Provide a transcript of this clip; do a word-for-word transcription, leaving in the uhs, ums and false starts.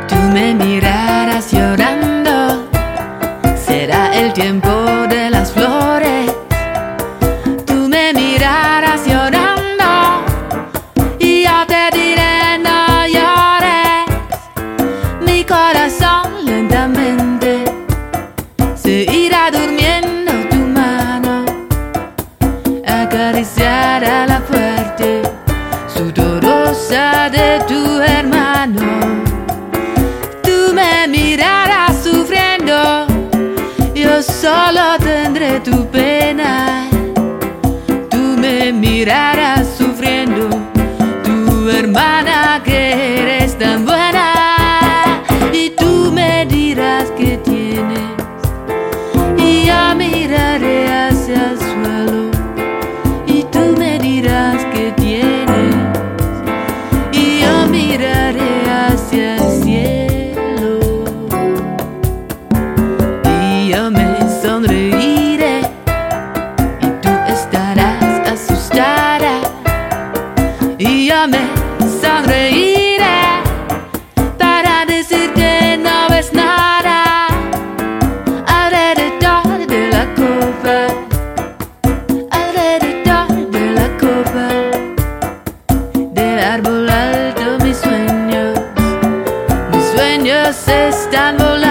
Tú me mirarás llorando, será el tiempo de las flores. Tú me mirarás llorando y yo te diré no llores. Mi corazón lentamente se irá durmiendo, tu mano acariciará la fuerte sudorosa de tu hermano. Tú me mirarás sufriendo, yo solo tendré tu pena. Tú me mirarás sufriendo, tu hermana que eres tan buena. Y tú me dirás que tienes, y yo miraré hacia el suelo. Y tú me dirás que tienes, y yo miraré hacia el cielo. Y yo me sonreiré y tú estarás asustada. Y yo me sonreiré para decir que no ves nada alrededor de la copa, alrededor de la copa del árbol alto. Mis sueños, mis sueños están volando.